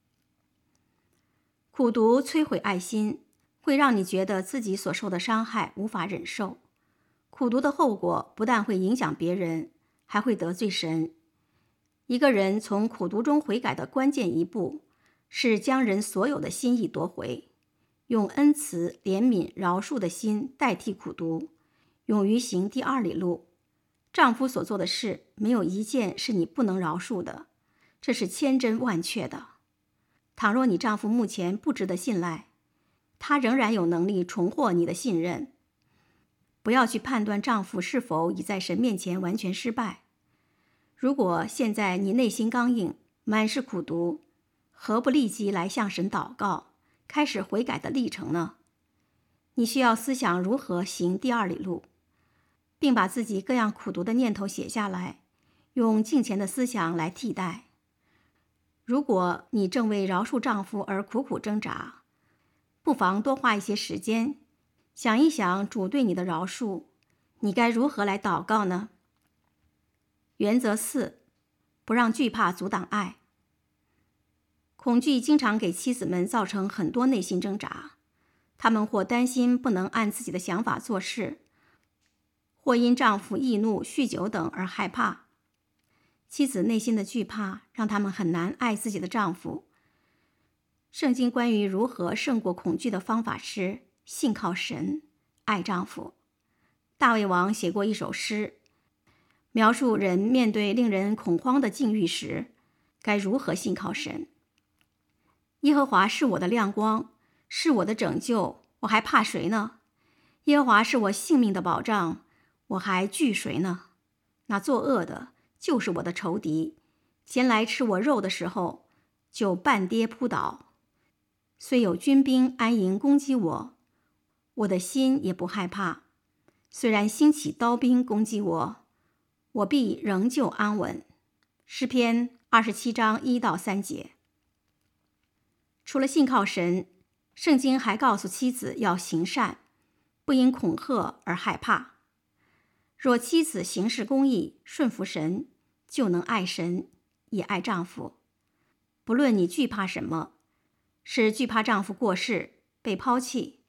苦毒摧毁爱心，会让你觉得自己所受的伤害无法忍受。苦毒的后果不但会影响别人，还会得罪神。一个人从苦毒中悔改的关键一步，是将人所有的心意夺回，用恩慈、怜悯、饶恕的心代替苦毒，勇于行第二里路。丈夫所做的事，没有一件是你不能饶恕的，这是千真万确的。倘若你丈夫目前不值得信赖，他仍然有能力重获你的信任。不要去判断丈夫是否已在神面前完全失败。如果现在你内心刚硬，满是苦毒，何不立即来向神祷告，开始悔改的历程呢？你需要思想如何行第二里路，并把自己各样苦毒的念头写下来，用敬虔的思想来替代。如果你正为饶恕丈夫而苦苦挣扎，不妨多花一些时间，想一想主对你的饶恕，你该如何来祷告呢？原则四，不让惧怕阻挡爱。恐惧经常给妻子们造成很多内心挣扎，她们或担心不能按自己的想法做事，或因丈夫易怒、酗酒等而害怕。妻子内心的惧怕让他们很难爱自己的丈夫。圣经关于如何胜过恐惧的方法是信靠神，爱丈夫。大卫王写过一首诗，描述人面对令人恐慌的境遇时，该如何信靠神。耶和华是我的亮光，是我的拯救，我还怕谁呢？耶和华是我性命的保障，我还惧谁呢？那作恶的就是我的仇敌，前来吃我肉的时候，就半跌扑倒。虽有军兵安营攻击我，我的心也不害怕。虽然兴起刀兵攻击我，我必仍旧安稳。诗篇二十七章一到三节。除了信靠神，圣经还告诉妻子要行善，不因恐吓而害怕。若妻子行事公义，顺服神，就能爱神，也爱丈夫。不论你惧怕什么，是惧怕丈夫过世、被抛弃，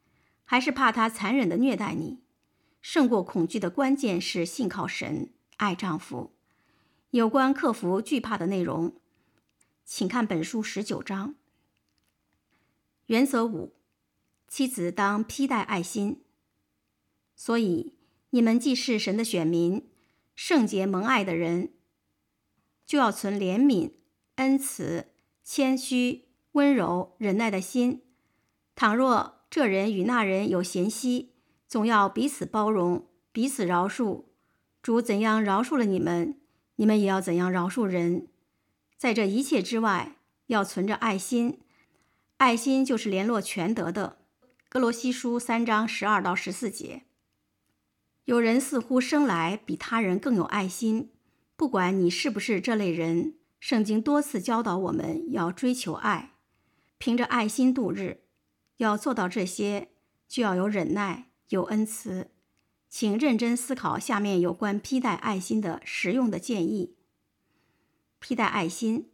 还是怕他残忍地虐待你？胜过恐惧的关键是信靠神，爱丈夫。有关克服惧怕的内容，请看本书十九章。原则五：妻子当披戴爱心。所以，你们既是神的选民，圣洁蒙爱的人，就要存怜悯、恩慈、谦虚、温柔、忍耐的心。倘若这人与那人有嫌隙，总要彼此包容，彼此饶恕。主怎样饶恕了你们，你们也要怎样饶恕人。在这一切之外，要存着爱心。爱心就是联络全德的。哥罗西书三章十二到十四节。有人似乎生来比他人更有爱心，不管你是不是这类人，圣经多次教导我们要追求爱，凭着爱心度日。要做到这些，就要有忍耐，有恩慈。请认真思考下面有关披戴爱心的实用的建议。披戴爱心：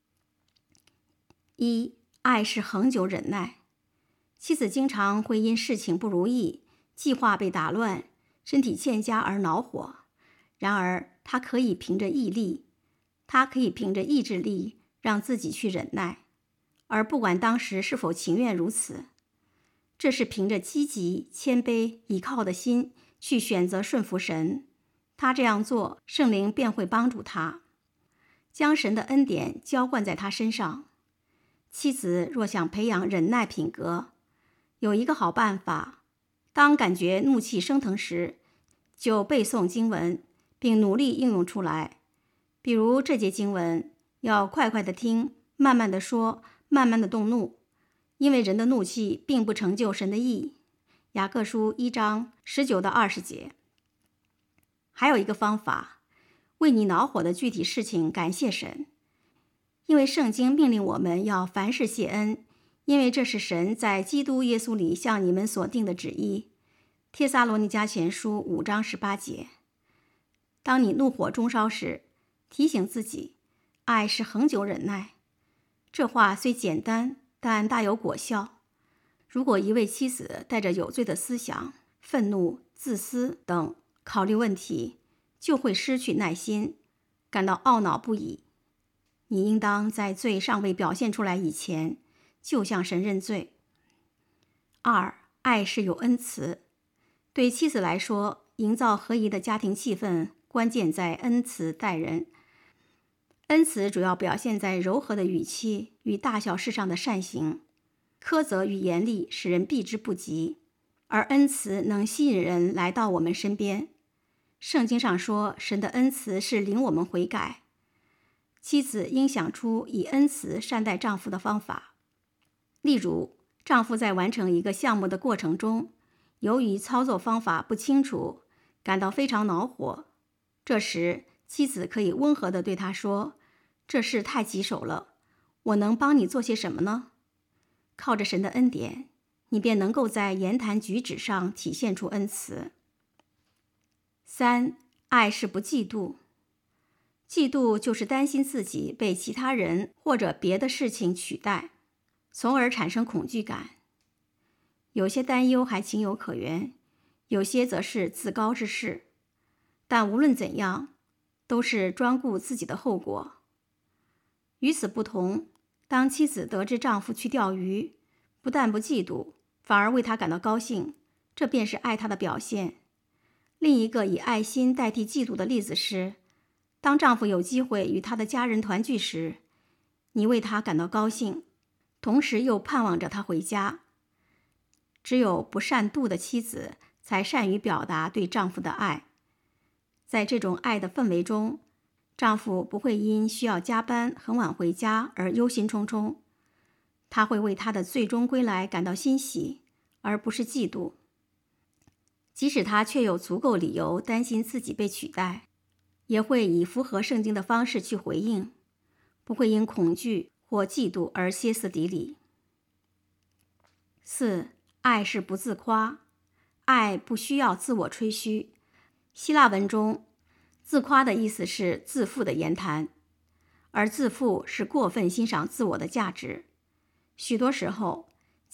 一、爱是恒久忍耐。妻子经常会因事情不如意、计划被打乱、身体欠佳而恼火，然而她可以凭着毅力，她可以凭着意志力让自己去忍耐，而不管当时是否情愿如此。这是凭着积极、谦卑、倚靠的心去选择顺服神。他这样做，圣灵便会帮助他，将神的恩典浇灌在他身上。妻子若想培养忍耐品格，有一个好办法：当感觉怒气升腾时，就背诵经文，并努力应用出来。比如这节经文，要快快地听，慢慢地说，慢慢地动怒，因为人的怒气并不成就神的义。雅各书一章十九到二十节。还有一个方法，为你恼火的具体事情感谢神，因为圣经命令我们要凡事谢恩，因为这是神在基督耶稣里向你们所定的旨意。帖撒罗尼迦前书五章十八节。当你怒火中烧时，提醒自己，爱是恒久忍耐。这话虽简单，但大有果效。如果一位妻子带着有罪的思想、愤怒、自私等考虑问题，就会失去耐心，感到懊恼不已。你应当在罪尚未表现出来以前，就向神认罪。二、爱是有恩慈。对妻子来说，营造合宜的家庭气氛，关键在恩慈待人。恩慈主要表现在柔和的语气与大小事上的善行。苛责与严厉使人避之不及，而恩慈能吸引人来到我们身边。圣经上说，神的恩慈是领我们悔改。妻子应想出以恩慈善待丈夫的方法。例如，丈夫在完成一个项目的过程中，由于操作方法不清楚，感到非常恼火。这时，妻子可以温和地对他说：“这事太棘手了，我能帮你做些什么呢？”靠着神的恩典，你便能够在言谈举止上体现出恩慈。三、爱是不嫉妒。嫉妒就是担心自己被其他人或者别的事情取代，从而产生恐惧感。有些担忧还情有可原，有些则是自高之事。但无论怎样，都是专顾自己的后果。与此不同，当妻子得知丈夫去钓鱼，不但不嫉妒，反而为他感到高兴，这便是爱他的表现。另一个以爱心代替嫉妒的例子是，当丈夫有机会与他的家人团聚时，你为他感到高兴，同时又盼望着他回家。只有不善妒的妻子才善于表达对丈夫的爱。在这种爱的氛围中，丈夫不会因需要加班很晚回家而忧心忡忡，他会为他的最终归来感到欣喜，而不是嫉妒。即使他确有足够理由担心自己被取代，也会以符合圣经的方式去回应，不会因恐惧或嫉妒而歇斯底里。四、爱是不自夸。爱不需要自我吹嘘。希腊文中，自夸的意思是自负的言谈，而自负是过分欣赏自我的价值。许多时候，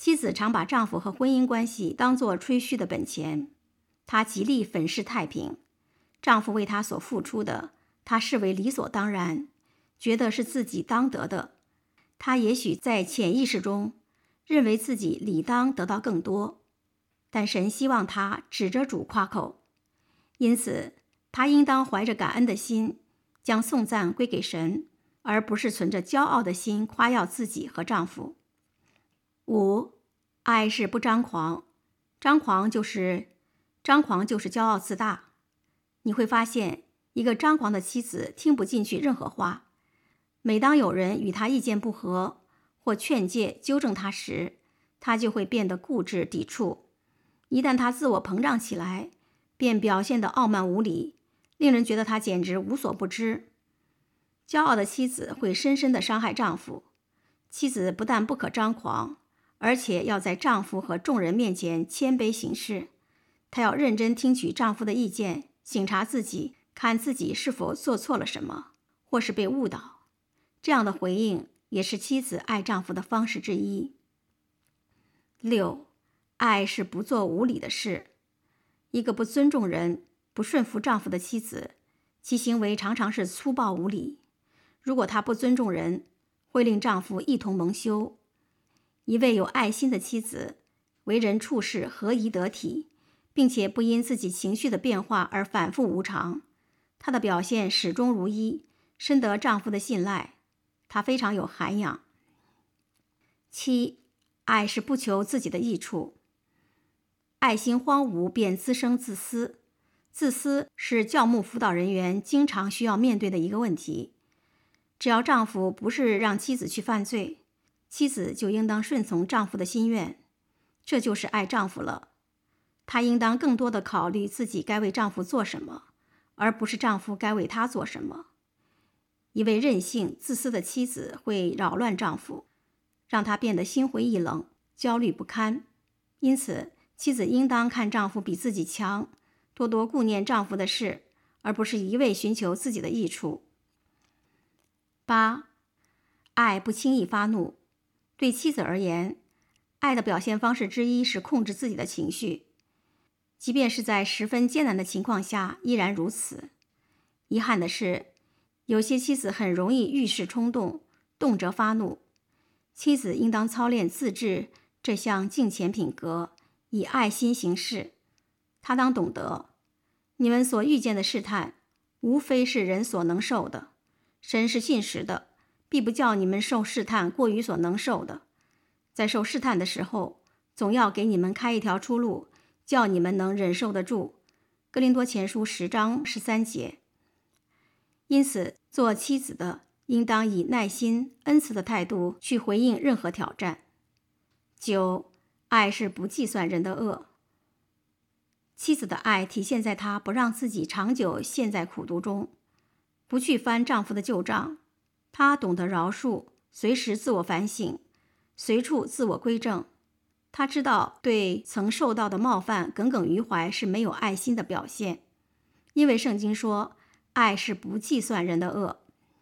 妻子常把丈夫和婚姻关系当作吹嘘的本钱，她极力粉饰太平。丈夫为她所付出的，她视为理所当然，觉得是自己当得的。她也许在潜意识中认为自己理当得到更多，但神希望她指着主夸口，因此她应当怀着感恩的心，将颂赞归给神，而不是存着骄傲的心夸耀自己和丈夫。五，爱是不张狂，张狂就是张狂就是骄傲自大。你会发现，一个张狂的妻子听不进去任何话。每当有人与她意见不合，或劝诫纠正她时，她就会变得固执抵触。一旦她自我膨胀起来，便表现得傲慢无礼，令人觉得她简直无所不知。骄傲的妻子会深深地伤害丈夫。妻子不但不可张狂，而且要在丈夫和众人面前谦卑行事。她要认真听取丈夫的意见，省察自己，看自己是否做错了什么，或是被误导。这样的回应也是妻子爱丈夫的方式之一。六，爱是不做无理的事。一个不尊重人、不顺服丈夫的妻子，其行为常常是粗暴无礼。如果她不尊重人，会令丈夫一同蒙羞。一位有爱心的妻子，为人处事合宜得体，并且不因自己情绪的变化而反复无常。她的表现始终如一，深得丈夫的信赖。她非常有涵养。七，爱是不求自己的益处。爱心荒芜便滋生自私。自私是教牧辅导人员经常需要面对的一个问题。只要丈夫不是让妻子去犯罪，妻子就应当顺从丈夫的心愿，这就是爱丈夫了。她应当更多地考虑自己该为丈夫做什么，而不是丈夫该为她做什么。一位任性、自私的妻子会扰乱丈夫，让他变得心灰意冷、焦虑不堪。因此，妻子应当看丈夫比自己强，多多顾念丈夫的事，而不是一味寻求自己的益处。八，爱不轻易发怒。对妻子而言，爱的表现方式之一是控制自己的情绪，即便是在十分艰难的情况下，依然如此。遗憾的是，有些妻子很容易遇事冲动，动辄发怒。妻子应当操练自制这项敬虔品格，以爱心行事。她当懂得，你们所遇见的试探，无非是人所能受的。神是信实的，必不叫你们受试探过于所能受的。在受试探的时候，总要给你们开一条出路，叫你们能忍受得住。哥林多前书十章十三节。因此，做妻子的应当以耐心、恩慈的态度去回应任何挑战。九，爱是不计算人的恶。妻子的爱体现在她不让自己长久陷在苦毒中，不去翻丈夫的旧账。她懂得饶恕，随时自我反省，随处自我归正。她知道对曾受到的冒犯耿耿于怀是没有爱心的表现，因为圣经说，爱是不计算人的恶。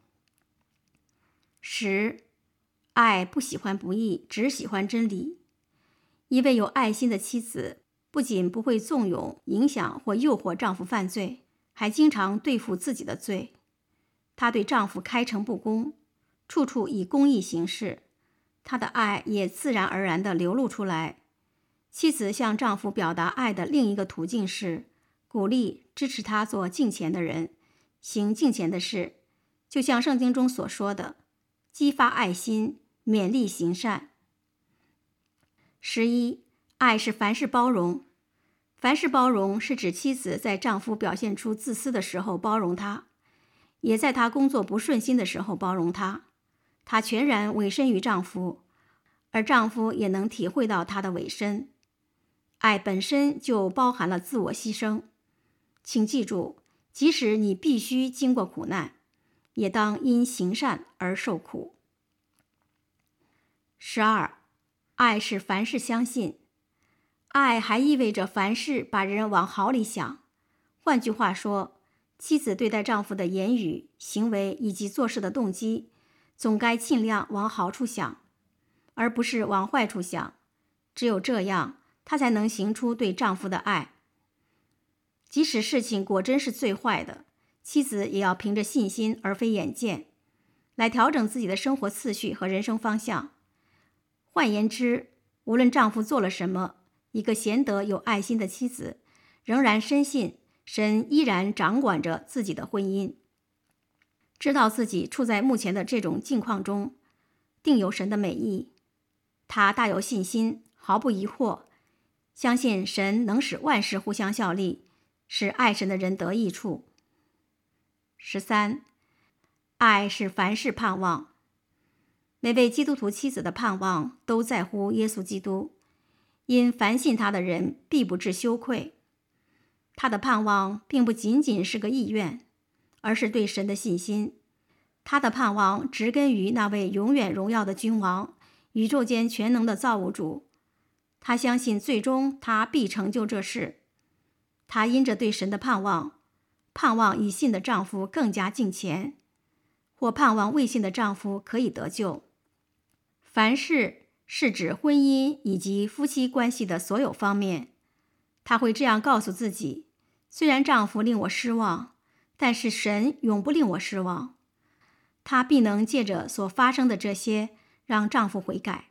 十，爱不喜欢不义，只喜欢真理。一位有爱心的妻子，不仅不会纵容、影响或诱惑丈夫犯罪，还经常对付自己的罪。她对丈夫开诚布公，处处以公义行事，她的爱也自然而然地流露出来。妻子向丈夫表达爱的另一个途径是鼓励、支持他做敬虔的人，行敬虔的事，就像圣经中所说的，激发爱心，勉励行善。十一，爱是凡事包容。凡事包容是指妻子在丈夫表现出自私的时候包容他，也在他工作不顺心的时候包容他。她全然委身于丈夫，而丈夫也能体会到她的委身。爱本身就包含了自我牺牲。请记住，即使你必须经过苦难，也当因行善而受苦。十二，爱是凡事相信。爱还意味着凡事把人往好里想。换句话说，妻子对待丈夫的言语、行为以及做事的动机，总该尽量往好处想，而不是往坏处想。 只有这样，她才能行出对丈夫的爱。即使事情果真是最坏的，妻子也要凭着信心而非眼见，来调整自己的生活次序和人生方向。换言之，无论丈夫做了什么，一个贤德有爱心的妻子仍然深信神依然掌管着自己的婚姻，知道自己处在目前的这种境况中定有神的美意。她大有信心，毫不疑惑，相信神能使万事互相效力，使爱神的人得益处。十三，爱是凡事盼望。每位基督徒妻子的盼望都在乎耶稣基督，因凡信他的人必不致羞愧。他的盼望并不仅仅是个意愿，而是对神的信心。他的盼望植根于那位永远荣耀的君王，宇宙间全能的造物主。他相信最终他必成就这事。他因着对神的盼望，盼望已信的丈夫更加敬虔，或盼望未信的丈夫可以得救。凡事是指婚姻以及夫妻关系的所有方面。她会这样告诉自己，虽然丈夫令我失望，但是神永不令我失望。她必能借着所发生的这些让丈夫悔改。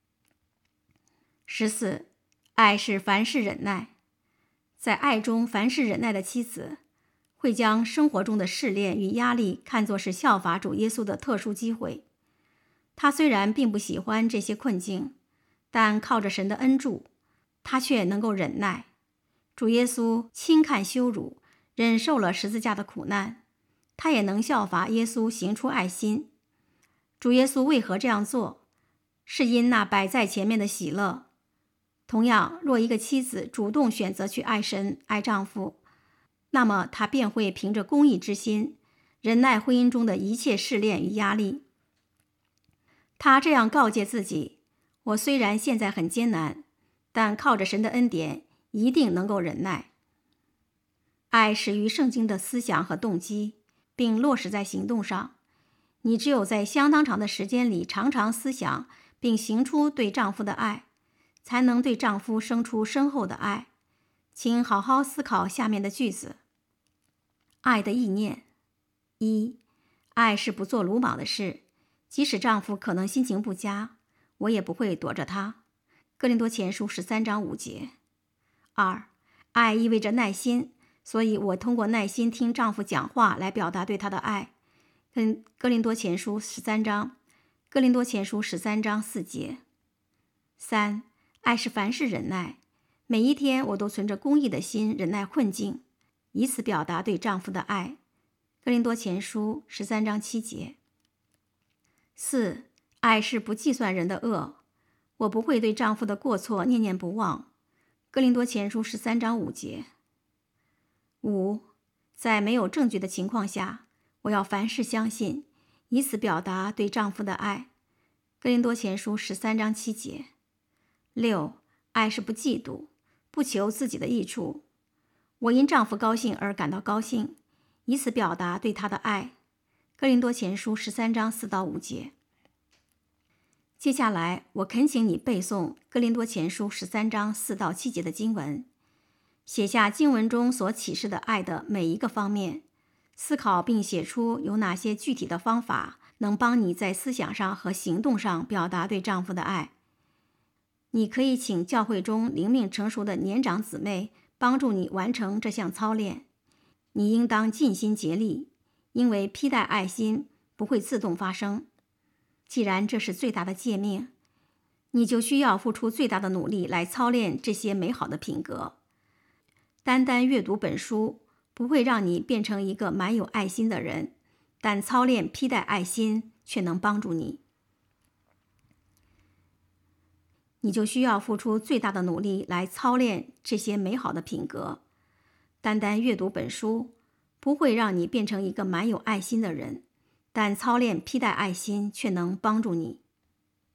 十四，爱是凡事忍耐。在爱中凡事忍耐的妻子，会将生活中的试炼与压力看作是效法主耶稣的特殊机会。她虽然并不喜欢这些困境，但靠着神的恩助，她却能够忍耐。主耶稣轻看羞辱，忍受了十字架的苦难，她也能效法耶稣行出爱心。主耶稣为何这样做？是因那摆在前面的喜乐。同样，若一个妻子主动选择去爱神、爱丈夫，那么她便会凭着公义之心，忍耐婚姻中的一切试炼与压力。她这样告诫自己：我虽然现在很艰难，但靠着神的恩典，一定能够忍耐。爱始于圣经的思想和动机，并落实在行动上。你只有在相当长的时间里常常思想并行出对丈夫的爱，才能对丈夫生出深厚的爱。请好好思考下面的句子。爱的意念：一，爱是不做鲁莽的事，即使丈夫可能心情不佳，我也不会躲着他。哥林多前书十三章五节。二，爱意味着耐心，所以我通过耐心听丈夫讲话来表达对他的爱。跟哥林多前书十三章，哥林多前书十三章四节。三，爱是凡事忍耐，每一天我都存着公义的心忍耐困境，以此表达对丈夫的爱。哥林多前书十三章七节。四，爱是不计算人的恶，我不会对丈夫的过错念念不忘。哥林多前书十三章五节。五，在没有证据的情况下，我要凡事相信，以此表达对丈夫的爱。哥林多前书十三章七节。六，爱是不嫉妒，不求自己的益处。我因丈夫高兴而感到高兴，以此表达对他的爱。哥林多前书十三章四到五节。接下来，我恳请你背诵哥林多前书十三章四到七节的经文，写下经文中所启示的爱的每一个方面，思考并写出有哪些具体的方法能帮你在思想上和行动上表达对丈夫的爱。你可以请教会中灵命成熟的年长姊妹帮助你完成这项操练。你应当尽心竭力，因为披戴爱心不会自动发生。既然这是最大的诫命，你就需要付出最大的努力来操练这些美好的品格。单单阅读本书不会让你变成一个满有爱心的人，但操练披戴爱心却能帮助你。你就需要付出最大的努力来操练这些美好的品格。单单阅读本书不会让你变成一个满有爱心的人，但操练披戴爱心却能帮助你。